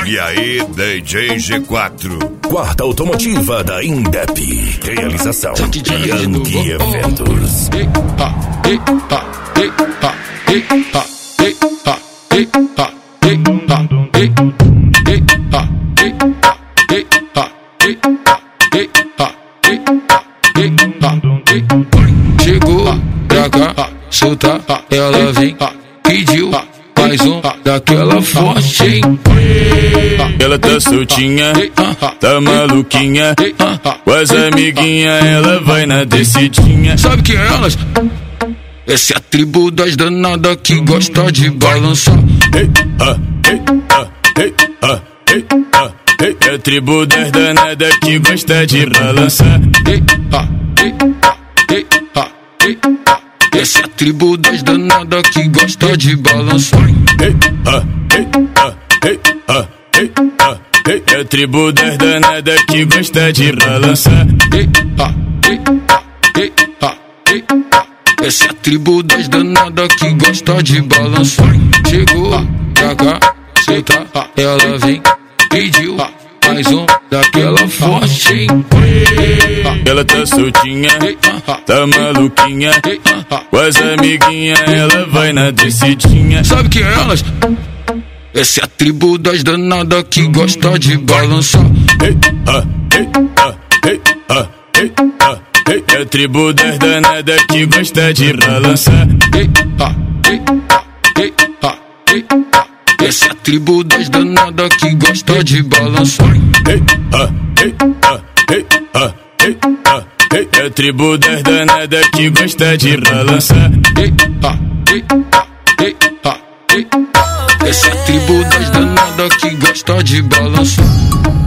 E aí, DJ G4. Quarta automotiva da Indep. Realização Yankee Eventos. Chegou pra cá, solta, ela vem, pediu mais um daquela forte, hein? Ela tá soltinha, tá maluquinha, com as amiguinhas ela vai na descidinha. Sabe quem é elas? Essa é a tribo das danadas que gosta de balançar. É a tribo das danadas que gosta de balançar. Essa é a tribo das danadas que gosta de balançar. É a tribo das danadas que gosta de balançar. Essa é a tribo das danadas que gosta de balançar. Chegou pra cá, solta, ela vem, pediu mais um daquela forte, hein? Ela tá soltinha, tá maluquinha, com as amiguinhas ela vai na descidinha. Sabe quem é elas? Essa é a tribo das danadas que gosta de balançar. É a tribo das danadas que gosta de balançar. Essa é a tribo das danadas que gosta de balançar. É a tribo das danadas que gosta de balançar. Essa é a tribo das danadas que gosta de balançar.